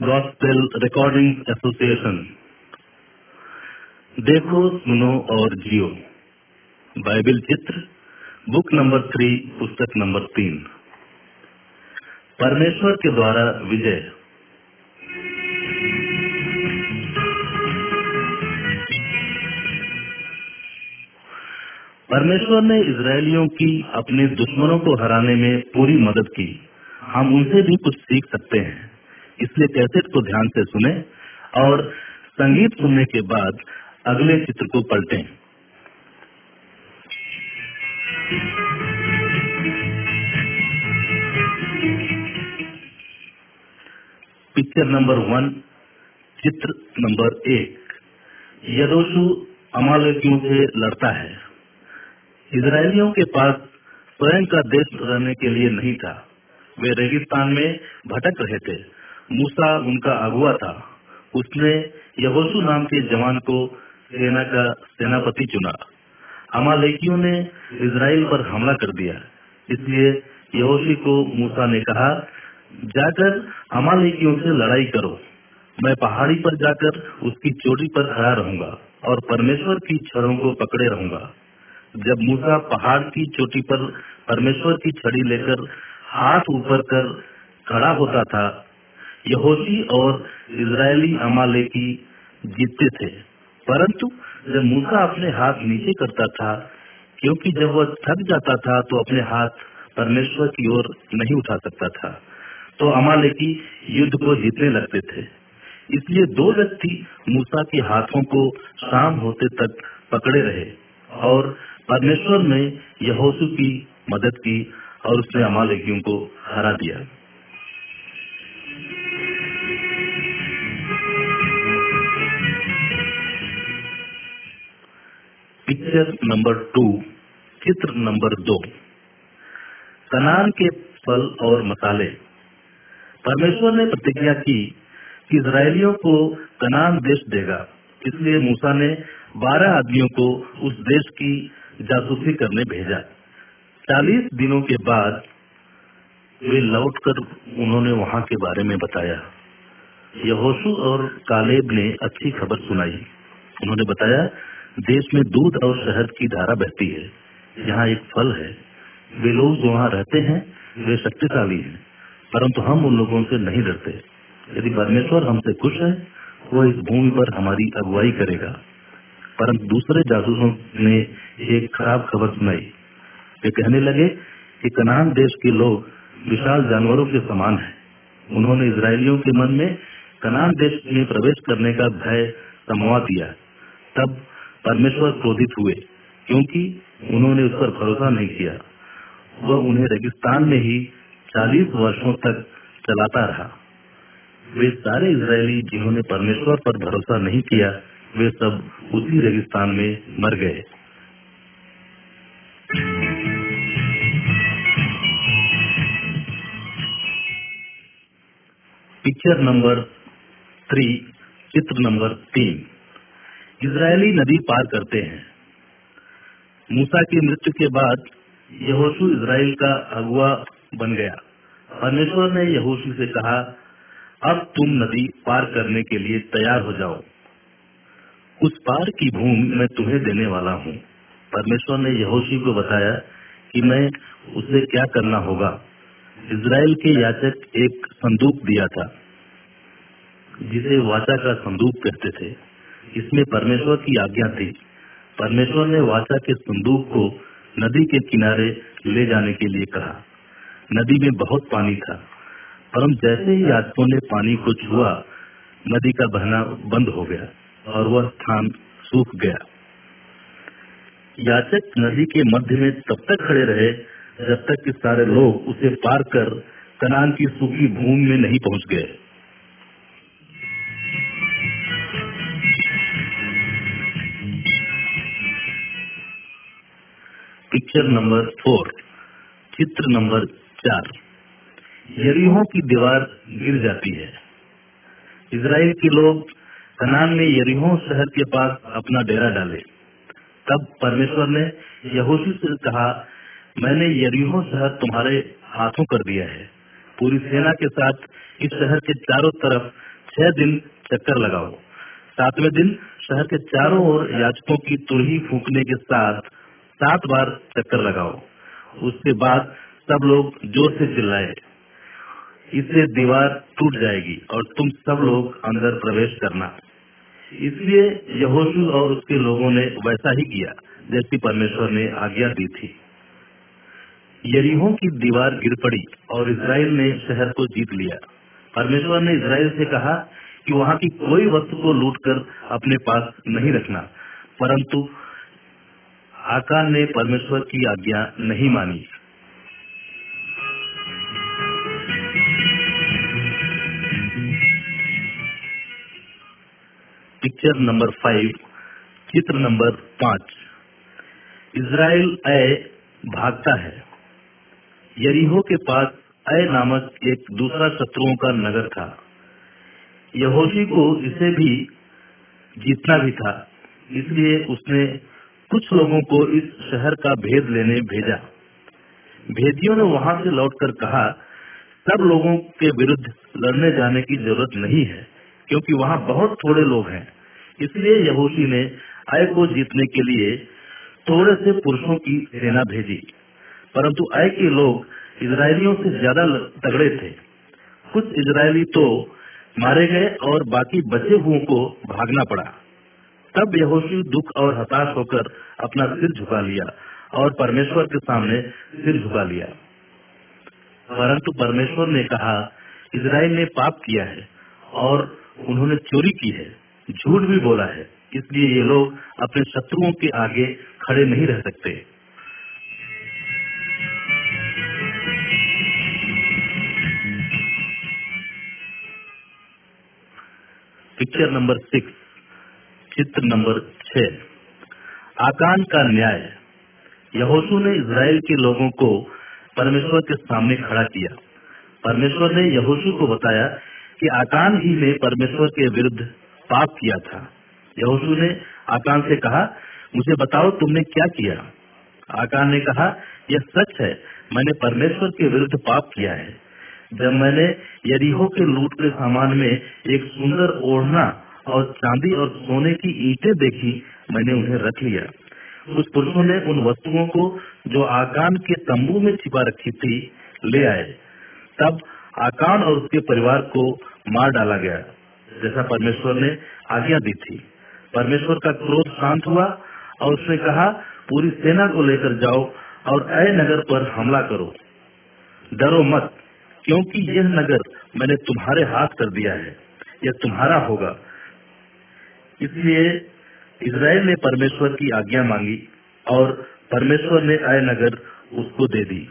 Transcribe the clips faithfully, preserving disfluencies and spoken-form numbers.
Gospel recording association. देखो, सुनो और जियो। बाइबल चित्र, बुक नंबर थ्री, पुस्तक नंबर तीन। परमेश्वर के द्वारा विजय। परमेश्वर ने इजरायलियों की अपने दुश्मनों को हराने में पूरी मदद की। हम उनसे भी कुछ सीख सकते हैं, इसलिए कैसेट को ध्यान से सुने और संगीत सुनने के बाद अगले चित्र को पलटें। पिक्चर नंबर वन, चित्र नंबर एक। यहोशू अमालेकियों से लड़ता है। इजरायलियों के पास स्वयं का देश रहने के लिए नहीं था। वे रेगिस्तान में भटक रहे थे। मूसा उनका अगुआ था। उसने यहोशू नाम के जवान को सेना का सेनापति चुना। अमालेकियों ने इजराइल पर हमला कर दिया। इसलिए यहोशू को मूसा ने कहा, जाकर अमालेकियों से लड़ाई करो। मैं पहाड़ी पर जाकर उसकी चोटी पर खड़ा रहूंगा और परमेश्वर की छड़ों को पकड़े रहूंगा। जब मूसा पहाड़ की चोटी पर परमेश्वर की छड़ी लेकर हाथ ऊपर कर खड़ा होता था, यहोशू और इजरायली अमालेकी जीतते थे। परंतु जब मूसा अपने हाथ नीचे करता था, क्योंकि जब वह थक जाता था तो अपने हाथ परमेश्वर की ओर नहीं उठा सकता था, तो अमालेकी युद्ध को जीतने लगते थे। इसलिए दो व्यक्ति मूसा के हाथों को शाम होते तक पकड़े रहे और परमेश्वर ने यहोशू की मदद की और उसने अमालेकियों को हरा दिया। पिक्चर नंबर टू, चित्र नंबर दो। कनान के फल और मसाले। परमेश्वर ने प्रतिज्ञा की कि इजरायलियों को कनान देश देगा। इसलिए मूसा ने बारह आदमियों को उस देश की जासूसी करने भेजा। चालीस दिनों के बाद वे लौटकर उन्होंने वहां के बारे में बताया। यहोशू और कालेब ने अच्छी खबर सुनाई। उन्होंने बताया, देश में दूध और शहद की धारा बहती है। यहाँ एक फल है। वे लोग जो वहाँ रहते हैं वे शक्तिशाली हैं, परंतु हम उन लोगों से नहीं डरते। यदि परमेश्वर हमसे खुश है, वो इस भूमि पर हमारी अगुवाई करेगा। परंतु दूसरे जासूसों ने एक खराब खबर सुनाई। वे कहने लगे कि कनान देश के लोग विशाल जानवरों के समान हैं। उन्होंने इजरायलियों के मन में कनान देश में प्रवेश करने का भय समवा दिया। तब परमेश्वर क्रोधित हुए, क्योंकि उन्होंने उस पर भरोसा नहीं किया। वह उन्हें रेगिस्तान में ही चालीस वर्षों तक चलाता रहा। वे सारे इजरायली जिन्होंने परमेश्वर पर भरोसा नहीं किया, वे सब उसी रेगिस्तान में मर गए। पिक्चर नंबर थ्री, चित्र नंबर तीन। इजरायली नदी पार करते हैं। मूसा की मृत्यु के बाद यहोशू इजराइल का अगुआ बन गया। परमेश्वर ने यहोशू से कहा, अब तुम नदी पार करने के लिए तैयार हो जाओ। उस पार की भूमि मैं तुम्हें देने वाला हूँ। परमेश्वर ने यहोशू को बताया कि मैं उसे क्या करना होगा। इजराइल के याजक एक संदूक दिया था, जिसे वाचा का संदूक कहते थे। इसमें परमेश्वर की आज्ञा थी। परमेश्वर ने वाचा के संदूक को नदी के किनारे ले जाने के लिए कहा। नदी में बहुत पानी था, परंतु जैसे ही याजकों ने पानी को छुआ, नदी का बहना बंद हो गया और वह स्थान सूख गया। याजक नदी के मध्य में तब तक खड़े रहे जब तक कि सारे लोग उसे पार कर कनान की सूखी भूमि में नहीं पहुंच गए। पिक्चर नंबर फोर, चित्र नंबर चार। यरीहो की दीवार गिर जाती है। इजराइल के लोग कनान में यरीहो शहर के पास अपना डेरा डाले। तब परमेश्वर ने यहोशू से कहा, मैंने यरीहो शहर तुम्हारे हाथों कर दिया है। पूरी सेना के साथ इस शहर के चारों तरफ छह दिन चक्कर लगाओ। सातवें दिन शहर के चारों ओर याचकों की तुरही फूंकने के साथ सात बार चक्कर लगाओ। उसके बाद सब लोग जोर से चिल्लाए, इससे दीवार टूट जाएगी और तुम सब लोग अंदर प्रवेश करना। इसलिए यहोशू और उसके लोगों ने वैसा ही किया जैसी परमेश्वर ने आज्ञा दी थी। यरीहो की दीवार गिर पड़ी और इस्राएल ने शहर को जीत लिया। परमेश्वर ने इस्राएल से कहा कि वहाँ की कोई वस्तु को लूटकर अपने पास नहीं रखना, परंतु आकान ने परमेश्वर की आज्ञा नहीं मानी। पिक्चर नंबर फाइव, चित्र नंबर पाँच। इस्राएल ऐ भागता है। यरीहो के पास ऐ नामक एक दूसरा शत्रुओं का नगर था। यहोशू को इसे भी जीतना भी था, इसलिए उसने कुछ लोगों को इस शहर का भेद लेने भेजा। भेदियों ने वहां से लौटकर कहा, सब लोगों के विरुद्ध लड़ने जाने की जरूरत नहीं है, क्योंकि वहां बहुत थोड़े लोग हैं। इसलिए यहोशू ने ऐ को जीतने के लिए थोड़े से पुरुषों की सेना भेजी, परंतु ऐ के लोग इजरायलियों से ज्यादा तगड़े थे। कुछ इजरायली तो मारे गए और बाकी बचे हुओं को भागना पड़ा। तब यहोशू दुख और हताश होकर अपना सिर झुका लिया और परमेश्वर के सामने सिर झुका लिया। परंतु परमेश्वर ने कहा, इजराइल ने पाप किया है और उन्होंने चोरी की है, झूठ भी बोला है, इसलिए ये लोग अपने शत्रुओं के आगे खड़े नहीं रह सकते। पिक्चर नंबर सिक्स, चित्र नंबर छह। आकान का न्याय। यहोशू ने इजराइल के लोगों को परमेश्वर के सामने खड़ा किया। परमेश्वर ने यहोशू को बताया कि आकान ही ने परमेश्वर के विरुद्ध पाप किया था। यहोशू ने आकान से कहा, मुझे बताओ तुमने क्या किया। आकान ने कहा, यह सच है, मैंने परमेश्वर के विरुद्ध पाप किया है। जब मैंने यरीहो के लूट के सामान में एक सुंदर ओढ़ना और चांदी और सोने की ईंटें देखी, मैंने उन्हें रख लिया। कुछ पुरुषों ने उन वस्तुओं को जो आकान के तंबू में छिपा रखी थी ले आए। तब आकान और उसके परिवार को मार डाला गया, जैसा परमेश्वर ने आज्ञा दी थी। परमेश्वर का क्रोध शांत हुआ और उसने कहा, पूरी सेना को लेकर जाओ और ऐ नगर पर हमला करो। डरो मत, क्योंकि यह नगर मैंने तुम्हारे हाथ कर दिया है, यह तुम्हारा होगा। इसलिए इजराइल ने परमेश्वर की आज्ञा मांगी और परमेश्वर ने ऐ नगर उसको दे दी।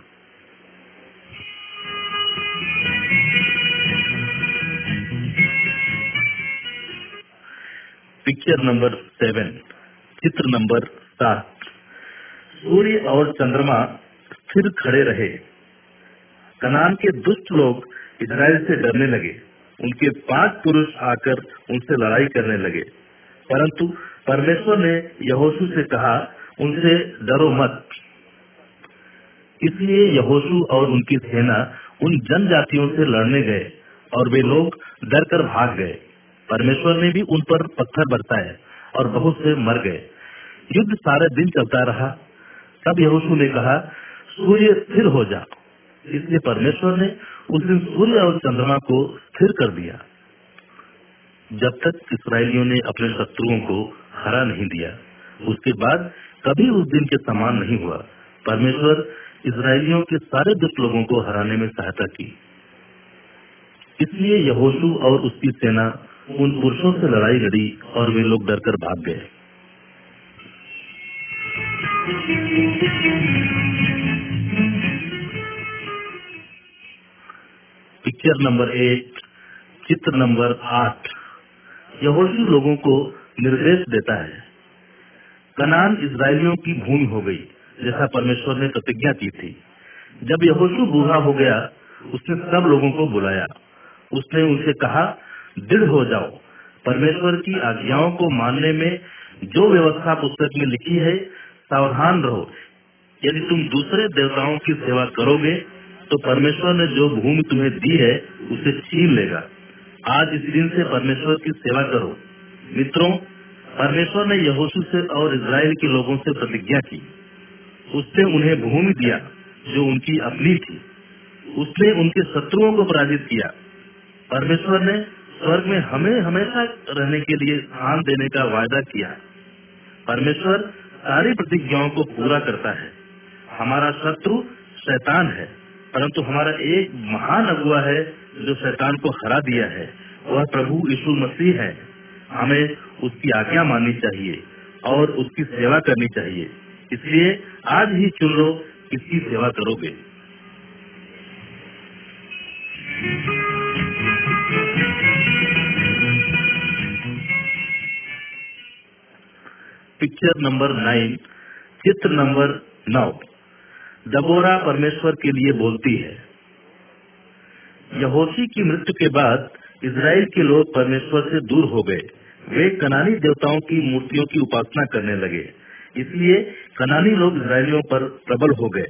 पिक्चर नंबर सेवन, चित्र नंबर सात। सूर्य और चंद्रमा स्थिर खड़े रहे। कनान के दुष्ट लोग इजराइल से डरने लगे। उनके पांच पुरुष आकर उनसे लड़ाई करने लगे, परंतु परमेश्वर ने यहोशू से कहा, उनसे डरो मत। इसलिए यहोशू और उनकी सेना उन जनजातियों से लड़ने गए और वे लोग डर कर भाग गए। परमेश्वर ने भी उन पर पत्थर बरसाए और बहुत से मर गए। युद्ध सारे दिन चलता रहा। तब यहोशू ने कहा, सूर्य स्थिर हो जा। इसलिए परमेश्वर ने उस दिन सूर्य और चंद्रमा को स्थिर कर दिया, जब तक इस्राएलियों ने अपने शत्रुओं को हरा नहीं दिया। उसके बाद कभी उस दिन के समान नहीं हुआ। परमेश्वर इस्राएलियों के सारे दुष्ट लोगों को हराने में सहायता की। इसलिए यहोशू और उसकी सेना उन पुरुषों से लड़ाई लड़ी और वे लोग डरकर भाग गए। पिक्चर नंबर एट, चित्र नंबर आठ। यहोशू लोगों को निर्देश देता है। कनान इजरायलियों की भूमि हो गई, जैसा परमेश्वर ने प्रतिज्ञा की थी। जब यहोशू बूढ़ा हो गया, उसने सब लोगों को बुलाया। उसने उनसे कहा, दृढ़ हो जाओ। परमेश्वर की आज्ञाओं को मानने में जो व्यवस्था पुस्तक में लिखी है, सावधान रहो। यदि तुम दूसरे देवताओं की सेवा करोगे तो परमेश्वर ने जो भूमि तुम्हें दी है उसे छीन लेगा। आज इस दिन से परमेश्वर की सेवा करो। मित्रों, परमेश्वर ने यहोशू से और इजराइल के लोगों से प्रतिज्ञा की। उसने उन्हें भूमि दिया जो उनकी अपनी थी। उसने उनके शत्रुओं को पराजित किया। परमेश्वर ने स्वर्ग में हमें हमेशा रहने के लिए स्थान देने का वायदा किया। परमेश्वर सारी प्रतिज्ञाओं को पूरा करता है। हमारा शत्रु शैतान है, परंतु हमारा एक महान अगुआ है जो शैतान को हरा दिया है। वह प्रभु यीशु मसीह है। हमें उसकी आज्ञा माननी चाहिए और उसकी सेवा करनी चाहिए। इसलिए आज ही चुन लो किसकी सेवा करोगे। पिक्चर नंबर नाइन, चित्र नंबर नौ। दबोरा परमेश्वर के लिए बोलती है। यहोशी की मृत्यु के बाद इजराइल के लोग परमेश्वर से दूर हो गए। वे कनानी देवताओं की मूर्तियों की उपासना करने लगे। इसलिए कनानी लोग इजरायलियों पर प्रबल हो गए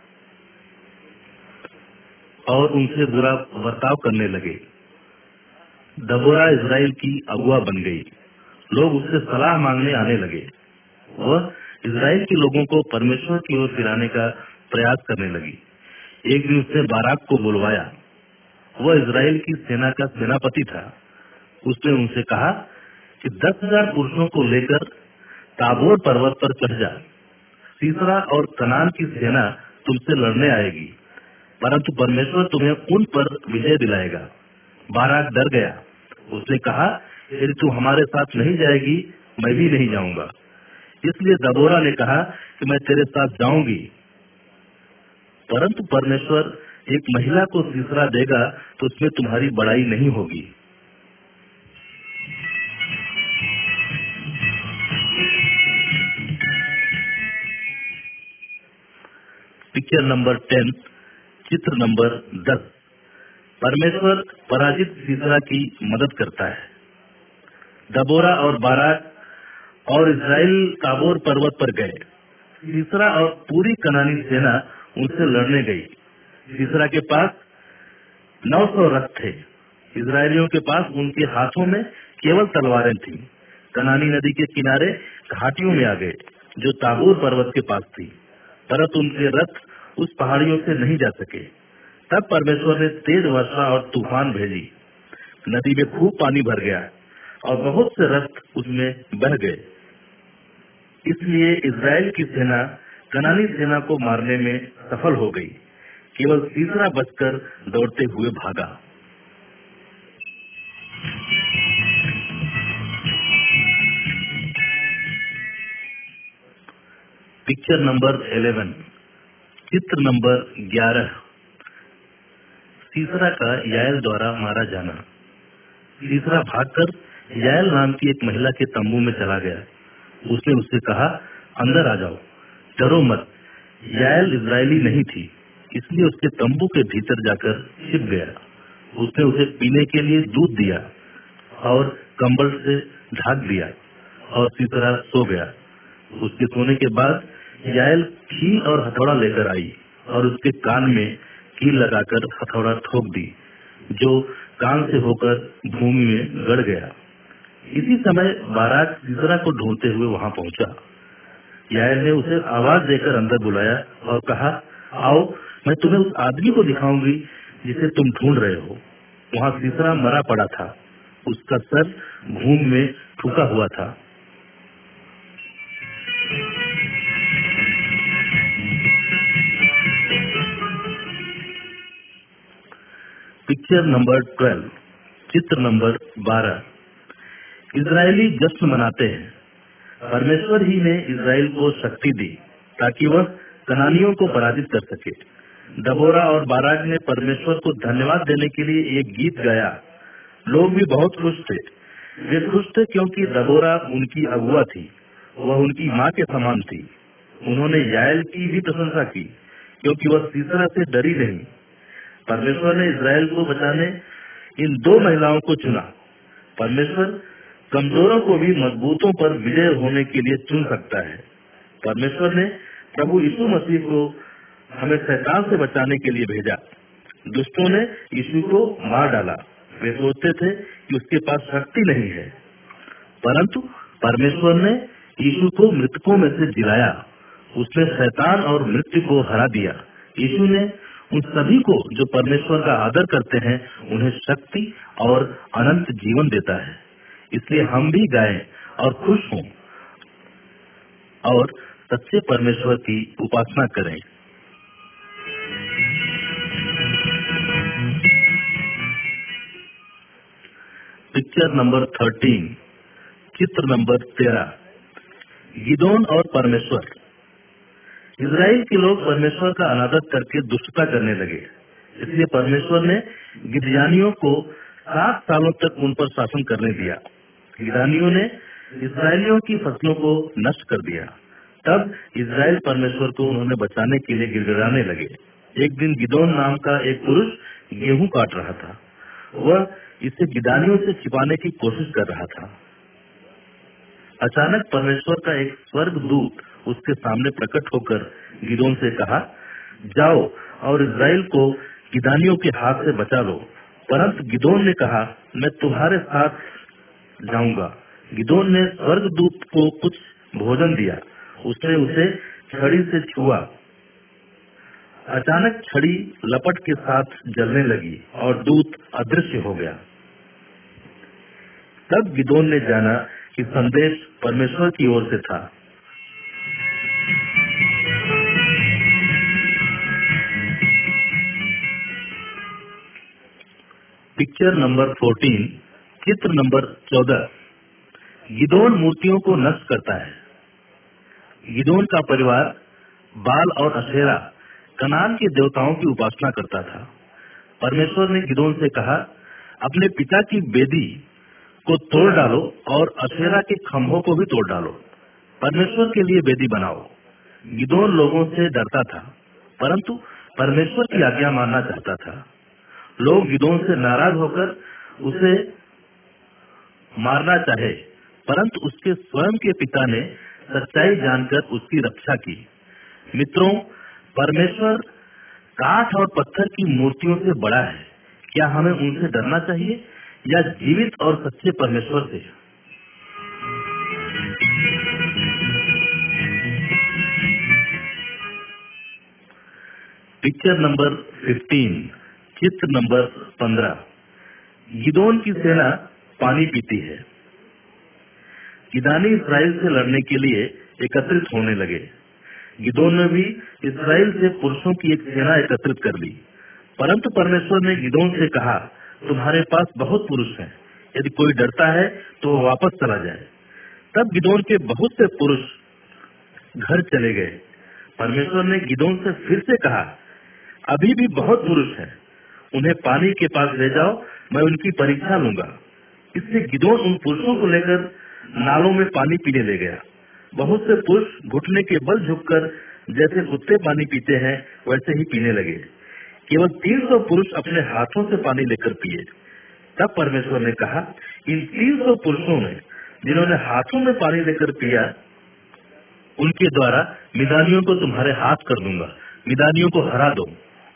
और उनसे बुरा बर्ताव करने लगे। दबोरा इजराइल की अगुआ बन गई। लोग उससे सलाह मांगने आने लगे। वह इजराइल के लोगों को परमेश्वर की ओर फिराने का प्रयास करने लगी। एक दिन उसने बाराक को बुलवाया। वह इजराइल की सेना का सेनापति था। उसने उनसे कहा कि दस हजार पुरुषों को लेकर ताबोर पर्वत पर चढ़ जा। सीसरा और कनान की सेना तुमसे लड़ने आएगी, परंतु परमेश्वर तुम्हें उन पर विजय दिलाएगा। बाराक डर गया। उसने कहा, यदि तू हमारे साथ नहीं जाएगी, मैं भी नहीं जाऊंगा। इसलिए दबोरा ने कहा कि मैं तेरे साथ जाऊंगी। परंतु परमेश्वर एक महिला को सीसरा देगा तो उसमें तुम्हारी बड़ाई नहीं होगी। पिक्चर नंबर टेन, चित्र नंबर दस। परमेश्वर पराजित सीसरा की मदद करता है। दबोरा और बाराक और इजराइल ताबोर पर्वत पर गए। सीसरा और पूरी कनानी सेना उनसे लड़ने गई। सीसरा के पास नौ सौ रथ थे। इजरायलियों के पास उनके हाथों में केवल तलवारें थीं। कनानी नदी के किनारे घाटियों में आ गए जो ताबोर पर्वत के पास थी, परंतु उनके रथ उस पहाड़ियों से नहीं जा सके। तब परमेश्वर ने तेज वर्षा और तूफान भेजी। नदी में खूब पानी भर गया और बहुत से रथ उसमें बह गए। इसलिए इजराइल की सेना कनानी सेना को मारने में सफल हो गई। केवल सीसरा बचकर दौड़ते हुए भागा। पिक्चर नंबर इलेवन, चित्र नंबर ग्यारह। सीसरा का याएल द्वारा मारा जाना। सीसरा भागकर याएल नाम की एक महिला के तंबू में चला गया। उसने उससे कहा, अंदर आ जाओ, डरो मत। याएल इजरायली नहीं थी, इसलिए उसके तंबू के भीतर जाकर छिप गया। उसने उसे पीने के लिए दूध दिया और कंबल से ढक दिया और सीसरा सो गया। उसके सोने के बाद याएल कील और हथौड़ा लेकर आई और उसके कान में कील लगाकर हथौड़ा ठोक दी, जो कान से होकर भूमि में गड़ गया। इसी समय बाराक सीसरा को ढूंढते हुए वहां पहुंचा। याएल ने उसे आवाज देकर अंदर बुलाया और कहा, आओ, मैं तुम्हें उस आदमी को दिखाऊंगी जिसे तुम ढूंढ रहे हो। वहां सीसरा मरा पड़ा था। उसका सर भूमि में ठुका हुआ था। पिक्चर नंबर ट्वेल्व, चित्र नंबर बारह। इजरायली जश्न मनाते हैं। परमेश्वर ही ने इजराइल को शक्ति दी ताकि वह कनानियों को पराजित कर सके। दबोरा और बाराक ने परमेश्वर को धन्यवाद देने के लिए एक गीत गाया। लोग भी बहुत खुश थे। वे खुश थे क्योंकि दबोरा उनकी अगुआ थी। वह उनकी माँ के समान थी। उन्होंने याएल की भी प्रशंसा की क्योंकि वह सीसरा से डरी नहीं। परमेश्वर ने इजराइल को बचाने इन दो महिलाओं को चुना। परमेश्वर कमजोरों को भी मजबूतों पर विजय होने के लिए चुन सकता है। परमेश्वर ने प्रभु यीशु मसीह को हमें शैतान से बचाने के लिए भेजा। दुष्टों ने यीशु को मार डाला, वे सोचते थे कि उसके पास शक्ति नहीं है, परंतु परमेश्वर ने यीशु को मृतकों में से जिलाया। उसने शैतान और मृत्यु को हरा दिया। यीशु ने उन सभी को जो परमेश्वर का आदर करते हैं उन्हें शक्ति और अनंत जीवन देता है। इसलिए हम भी गाएं और खुश हों और सच्चे परमेश्वर की उपासना करें। पिक्चर नंबर थर्टीन, चित्र नंबर तेरह, गिदोन और परमेश्वर। इजराइल के लोग परमेश्वर का अनादर करके दुष्टता करने लगे, इसलिए परमेश्वर ने गिदयानियों को सात सालों तक उन पर शासन करने दिया। गिदयानियों ने इस्राएलियों की फसलों को नष्ट कर दिया। तब इजराइल परमेश्वर को उन्होंने बचाने के लिए गिड़गिड़ाने लगे। एक दिन गिदोन नाम का एक पुरुष गेहूं काट रहा था। वह इसे गिदयानियों से छिपाने की कोशिश कर रहा था। अचानक परमेश्वर का एक स्वर्गदूत उसके सामने प्रकट होकर गिदोन से कहा, जाओ और इजराइल को गिदयानियों के हाथ से बचा लो। परंतु गिदोन ने कहा, मैं तुम्हारे साथ जाऊंगा। गिदोन ने स्वर्गदूत को कुछ भोजन दिया। उसने उसे छड़ी से छुआ। अचानक छड़ी लपट के साथ जलने लगी और दूत अदृश्य हो गया। तब गिदोन ने जाना कि संदेश परमेश्वर की ओर से था। पिक्चर नंबर फोर्टीन, चित्र नंबर चौदह, गिदोन मूर्तियों को नष्ट करता है। गिदोन का परिवार बाल और अशेरा, कनान के देवताओं की उपासना करता था। परमेश्वर ने गिदोन से कहा, अपने पिता की वेदी को तोड़ डालो और अशेरा के खंभों को भी तोड़ डालो। परमेश्वर के लिए वेदी बनाओ। गिदोन लोगों से डरता था, परंतु परमेश्वर की आज्ञा मानना चाहता था। लोग गिदोन से नाराज होकर उसे मारना चाहे, परंतु उसके स्वयं के पिता ने सच्चाई जानकर उसकी रक्षा की। मित्रों, परमेश्वर काठ और पत्थर की मूर्तियों से बड़ा है। क्या हमें उनसे डरना चाहिए या जीवित और सच्चे परमेश्वर से? पिक्चर नंबर फिफ्टीन, चित्र नंबर पंद्रह, गिदोन की सेना पानी पीती है। गिदयानी इस्राएल से लड़ने के लिए एकत्रित होने लगे। गिदोन ने भी इस्राएल से पुरुषों की एक सेना एकत्रित कर ली, परंतु परमेश्वर ने गिदोन से कहा, तुम्हारे पास बहुत पुरुष हैं, यदि कोई डरता है तो वो वापस चला जाए। तब गिदोन के बहुत से पुरुष घर चले गए। परमेश्वर ने गिदोन से फिर से कहा, अभी भी बहुत पुरुष हैं, उन्हें पानी के पास ले जाओ, मैं उनकी परीक्षा लूंगा। इसलिए गिदोन उन पुरुषों को लेकर नालों में पानी पीने ले गया। बहुत से पुरुष घुटने के बल झुककर जैसे कुत्ते पानी पीते हैं वैसे ही पीने लगे। केवल तीन सौ पुरुष अपने हाथों से पानी लेकर पिए। तब परमेश्वर ने कहा, इन तीन सौ पुरुषों में जिन्होंने हाथों में पानी लेकर पिया, उनके द्वारा मिदानियों को तुम्हारे हाथ कर दूंगा। मिदानियों को हरा दो।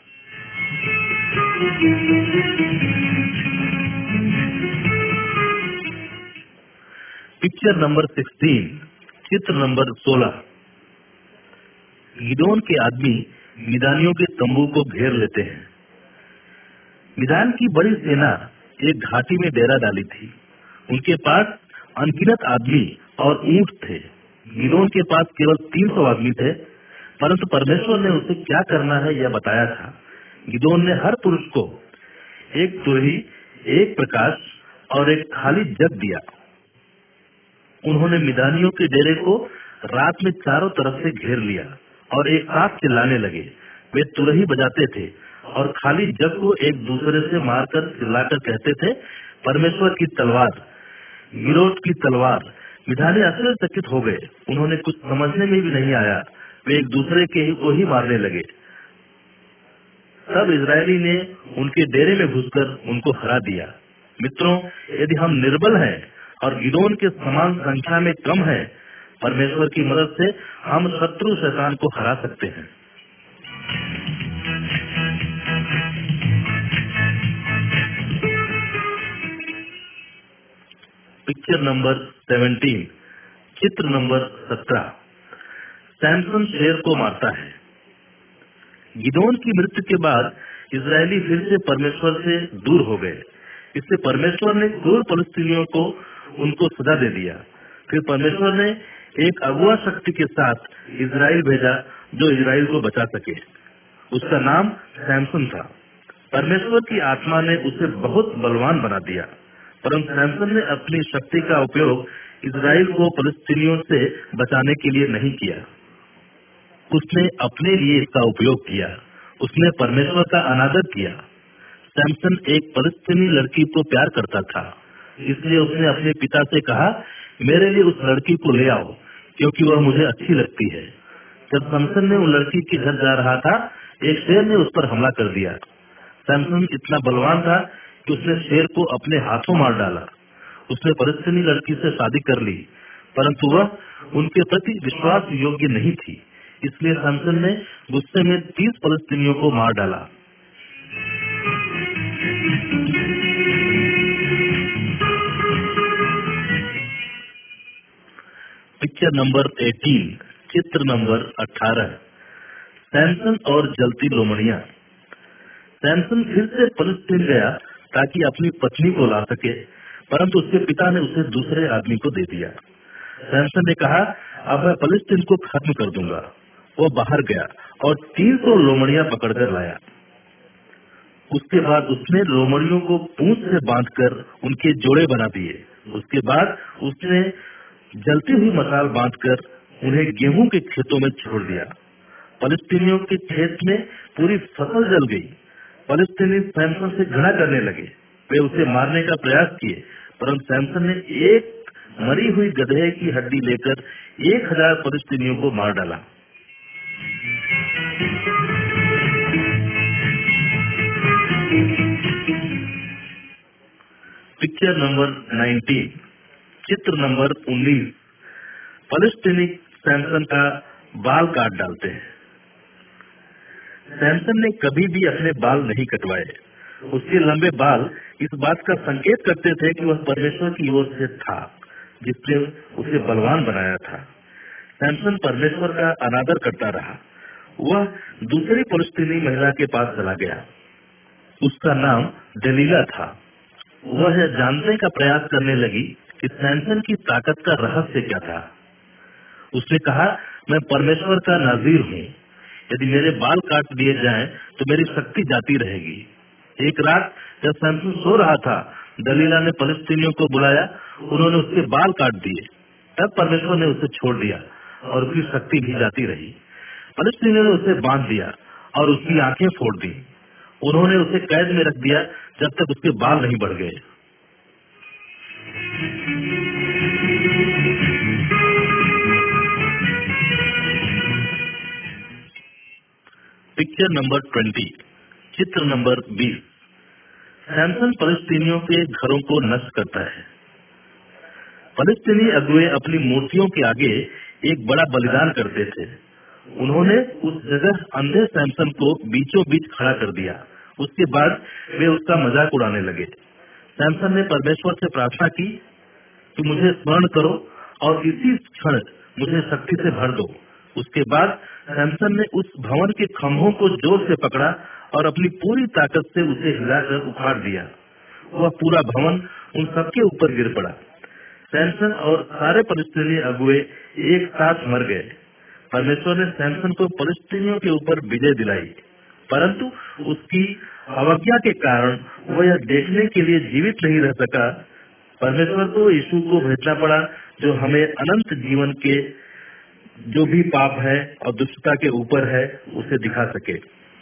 पिक्चर नंबर सिक्सटीन, चित्र नंबर सोलह, गिदोन के आदमी मिदानियों के तंबू को घेर लेते हैं। मिदान की बड़ी सेना एक घाटी में डेरा डाली थी। उनके पास अनगिनत आदमी और ऊंट थे। गिदोन के पास केवल तीन सौ आदमी थे, परंतु परमेश्वर ने उसे क्या करना है यह बताया था। गिदोन ने हर पुरुष को एक तुरही, एक प्रकाश और एक खाली जग दिया। उन्होंने मिदानियों के डेरे को रात में चारों तरफ से घेर लिया और एक साथ चिल्लाने लगे। वे तुरही बजाते थे और खाली जग को एक दूसरे से मारकर चिल्लाकर कहते थे, परमेश्वर की तलवार, गिरोट की तलवार। मिदानी आश्चर्यचकित हो गए। उन्होंने कुछ समझने में भी नहीं आया। वे एक दूसरे के को ही मारने लगे। तब इजरायली ने उनके डेरे में घुसकर उनको हरा दिया। मित्रों, यदि हम निर्बल हैं और गिदोन के समान संख्या में कम हैं, परमेश्वर की मदद से हम शत्रु शैतान को हरा सकते हैं। पिक्चर नंबर सेवनटीन, चित्र नंबर सत्रह। सैमसन शेर को मारता है। गिदोन की मृत्यु के बाद इजरायली फिर से परमेश्वर से दूर हो गए। इससे परमेश्वर ने क्रूर फलस्तीनियों को उनको सजा दे दिया। फिर परमेश्वर ने एक अगुआ शक्ति के साथ इजराइल भेजा जो इजराइल को बचा सके। उसका नाम सैमसन था। परमेश्वर की आत्मा ने उसे बहुत बलवान बना दिया, परंतु सैमसन ने अपनी शक्ति का उपयोग इजराइल को फलस्तीनियों से बचाने के लिए नहीं किया। उसने अपने लिए इसका उपयोग किया। उसने परमेश्वर का अनादर किया। सैमसन एक फलस्तीनी लड़की को प्यार करता था, इसलिए उसने अपने पिता से कहा, मेरे लिए उस लड़की को ले आओ क्योंकि वह मुझे अच्छी लगती है। जब सैमसन ने उस लड़की के घर जा रहा था, एक शेर ने उस पर हमला कर दिया। सैमसन इतना बलवान था कि उसने शेर को अपने हाथों मार डाला। उसने फलस्तीनी लड़की से शादी कर ली, परंतु वह उनके प्रति विश्वास योग्य नहीं थी, इसलिए सैमसन ने गुस्से में तीस फलस्तीनियों को मार डाला। पिक्चर नंबर अठारह, चित्र नंबर अठारह। सैमसन और जलती लोमड़ियां। सैमसन फिर से फलस्तीन गया ताकि अपनी पत्नी को ला सके, परंतु उसके पिता ने उसे दूसरे आदमी को दे दिया। सैमसन ने कहा, अब मैं फलस्तीन को खत्म कर दूंगा। वो बाहर गया और तीन सौ लोमड़ियां पकड़कर लाया। उसके बाद उसने लोमड़ियों को पूंछ से बांधकर उनके जोड़े बना दिए। उसके बाद उसने जलती हुई मशाल बांधकर उन्हें गेहूं के खेतों में छोड़ दिया। फलस्तीनियों के खेत में पूरी फसल जल गई। फलस्तीनी सैमसन से घृणा करने लगे। वे उसे मारने का प्रयास किए, परंतु सैमसन ने एक मरी हुई गधे की हड्डी लेकर एक हजार फलस्तीनियों को मार डाला। पिक्चर नंबर उन्नीस, चित्र नंबर उन्नीस। फलस्तीनी सैमसन का बाल काट डालते हैं। सैमसन ने कभी भी अपने बाल नहीं कटवाए। उसके लंबे बाल इस बात का संकेत करते थे कि वह परमेश्वर की ओर से था, जिसने उसे बलवान बनाया था। सैमसन परमेश्वर का अनादर करता रहा। वह दूसरी फलस्तीनी महिला के पास चला गया। उसका नाम दलीला था। वह यह जानने का प्रयास करने लगी कि सैमसन की ताकत का रहस्य क्या था। उसने कहा, मैं परमेश्वर का नाज़ीर हूँ। यदि मेरे बाल काट दिए जाएं, तो मेरी शक्ति जाती रहेगी। एक रात जब सैमसन सो रहा था, दलीला ने फलस्तीनियों को बुलाया। उन्होंने उसके बाल काट दिए। तब परमेश्वर ने उसे छोड़ दिया और उसकी शक्ति भी जाती रही। फलस्तीनियों ने उसे बांध दिया और उसकी आंखें फोड़ दी। उन्होंने उसे कैद में रख दिया जब तक उसके बाल नहीं बढ़ गए। पिक्चर नंबर बीस, चित्र नंबर बीस। सैमसन फलस्तीनियों के घरों को नष्ट करता है। फलस्तीनी अगुए अपनी मूर्तियों के आगे एक बड़ा बलिदान करते थे। उन्होंने उस जगह अंधे सैमसन को बीचों बीच खड़ा कर दिया। उसके बाद वे उसका मजाक उड़ाने लगे। सैमसन ने परमेश्वर से प्रार्थना की कि मुझे स्मरण करो और इसी क्षण मुझे शक्ति से भर दो। उसके बाद सैमसन ने उस भवन के खंभों को जोर से पकड़ा और अपनी पूरी ताकत से उसे हिलाकर उखाड़ दिया। वह पूरा भवन उन सबके ऊपर गिर पड़ा। सैमसन और सारे फलस्तीनी अगुए एक साथ मर गए। परमेश्वर ने सैमसन को फलस्तीनियों के ऊपर विजय दिलाई, परंतु उसकी अवज्ञा के कारण वह यह देखने के लिए जीवित नहीं रह सका। परमेश्वर को यीशु को भेजना पड़ा, जो हमें अनंत जीवन के जो भी पाप है और दुष्टता के ऊपर है उसे दिखा सके।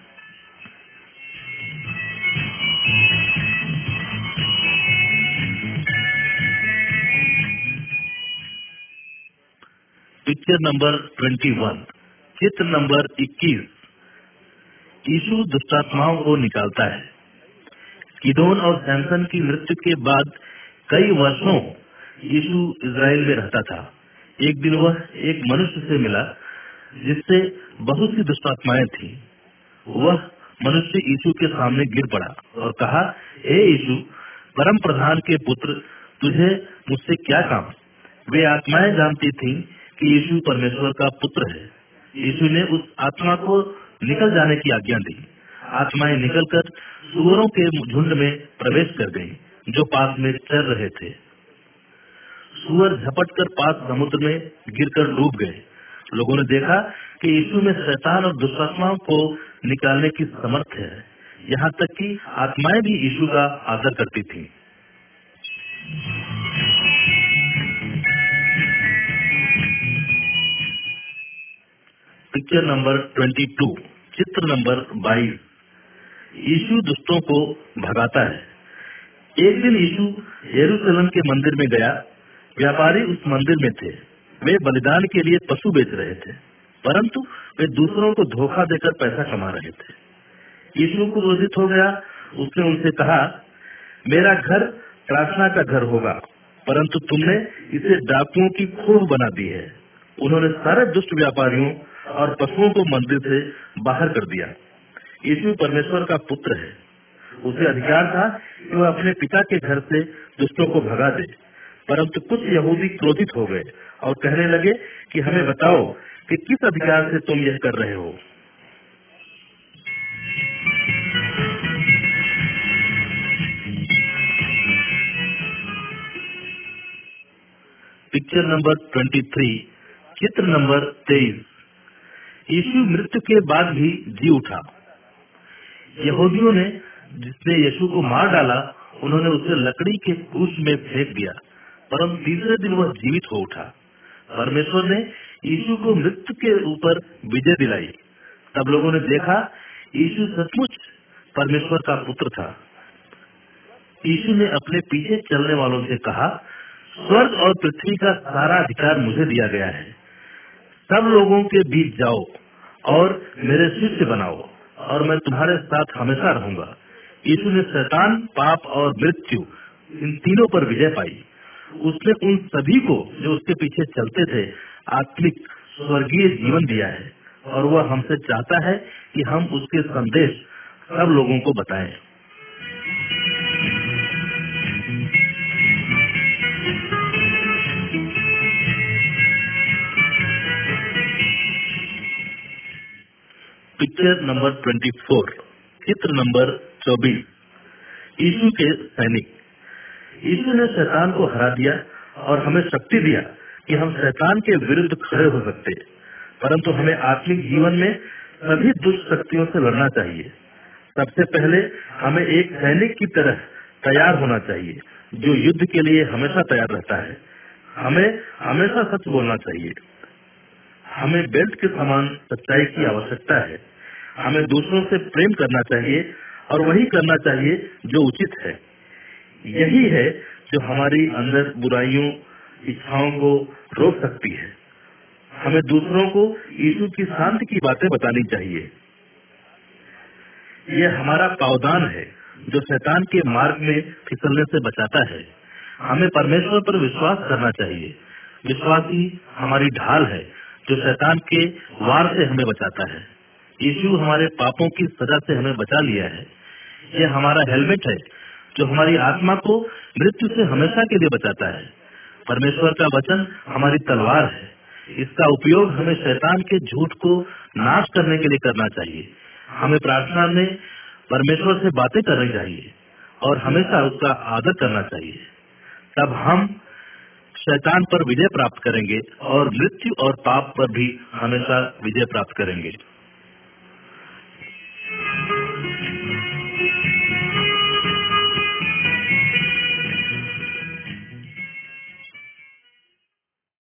पिक्चर नंबर इक्कीस, चित्र नंबर इक्कीस। यीशु दुष्टात्माओं को निकालता है। गिदोन और सैमसन की मृत्यु के बाद कई वर्षों यीशु इजराइल में रहता था। एक दिन वह एक मनुष्य से मिला जिससे बहुत सी दुष्टात्माएं थी। वह मनुष्य यीशु के सामने गिर पड़ा और कहा, हे यीशु, परम प्रधान के पुत्र, तुझे मुझसे क्या काम? वे आत्माएं जानती थीं कि यीशु परमेश्वर का पुत्र है। यीशु ने उस आत्मा को निकल जाने की आज्ञा दी। आत्माएं निकलकर सूअरों के झुंड में प्रवेश कर गईं, जो पास में चर रहे थे। सूअर झपटकर पास समुद्र में गिरकर डूब गए। लोगों ने देखा कि यीशु में शैतान और दुष्टात्माओं को निकालने की समर्थ है। यहाँ तक कि आत्माएं भी यीशु का आदर करती थीं। पिक्चर नंबर बाईस, चित्र नंबर बाईस। यीशु दुष्टों को भगाता है। एक दिन यीशु यरूशलेम के मंदिर में गया। व्यापारी उस मंदिर में थे। वे बलिदान के लिए पशु बेच रहे थे, परंतु वे दूसरों को धोखा देकर पैसा कमा रहे थे। यीशु को क्रोधित हो गया। उसने उनसे कहा, मेरा घर प्रार्थना का घर होगा, परंतु तुमने इसे डाकुओं की खोह बना दी है। उन्होंने सारे दुष्ट व्यापारियों और पशुओं को मंदिर से बाहर कर दिया। यीशु परमेश्वर का पुत्र है। उसे अधिकार था कि वह अपने पिता के घर से दुष्टों को भगा दे, परंतु कुछ यहूदी क्रोधित हो गए और कहने लगे कि हमें बताओ कि किस अधिकार से तुम यह कर रहे हो। पिक्चर नंबर तेईस, चित्र नंबर तेईस। यीशु मृत्यु के बाद भी जी उठा। यहूदियों ने जिसने यीशु को मार डाला, उन्होंने उसे लकड़ी के क्रूस में फेंक दिया, परंतु तीसरे दिन वह जीवित हो उठा। परमेश्वर ने यीशु को मृत्यु के ऊपर विजय दिलाई। तब लोगों ने देखा यीशु सचमुच परमेश्वर का पुत्र था। यीशु ने अपने पीछे चलने वालों से कहा, स्वर्ग और पृथ्वी का सारा अधिकार मुझे दिया गया है। सब लोगों के बीच जाओ और मेरे शिष्य बनाओ, और मैं तुम्हारे साथ हमेशा रहूंगा। यीशु ने शैतान, पाप और मृत्यु इन तीनों पर विजय पाई। उसने उन सभी को जो उसके पीछे चलते थे आत्मिक स्वर्गीय जीवन दिया है, और वह हमसे चाहता है कि हम उसके संदेश सब लोगों को बताएं। पिक्चर नंबर चौबीस, चित्र नंबर चौबीस। यीशु के सैनिक। यीशु ने शैतान को हरा दिया और हमें शक्ति दिया कि हम शैतान के विरुद्ध खड़े हो सकते, परंतु हमें आत्मिक जीवन में सभी दुष्ट शक्तियों से लड़ना चाहिए। सबसे पहले हमें एक सैनिक की तरह तैयार होना चाहिए, जो युद्ध के लिए हमेशा तैयार रहता है। हमें हमेशा सच बोलना चाहिए। हमें बेल्ट के समान सच्चाई की आवश्यकता है। हमें दूसरों से प्रेम करना चाहिए और वही करना चाहिए जो उचित है। यही है जो हमारी अंदर बुराइयों, इच्छाओं को रोक सकती है। हमें दूसरों को यीशु की शांति की बातें बतानी चाहिए। यह हमारा पावदान है जो शैतान के मार्ग में फिसलने से बचाता है। हमें परमेश्वर पर विश्वास करना चाहिए। विश्वास ही हमारी ढाल है जो शैतान के वार से हमें बचाता है। यीशु हमारे पापों की सजा से हमें बचा लिया है। यह हमारा हेलमेट है जो हमारी आत्मा को मृत्यु से हमेशा के लिए बचाता है। परमेश्वर का वचन हमारी तलवार है। इसका उपयोग हमें शैतान के झूठ को नाश करने के लिए करना चाहिए। हमें प्रार्थना में परमेश्वर से बातें करनी चाहिए और हमेशा उसका आदर करना चाहिए। तब हम शैतान पर विजय प्राप्त करेंगे और मृत्यु और पाप पर भी हमेशा विजय प्राप्त करेंगे।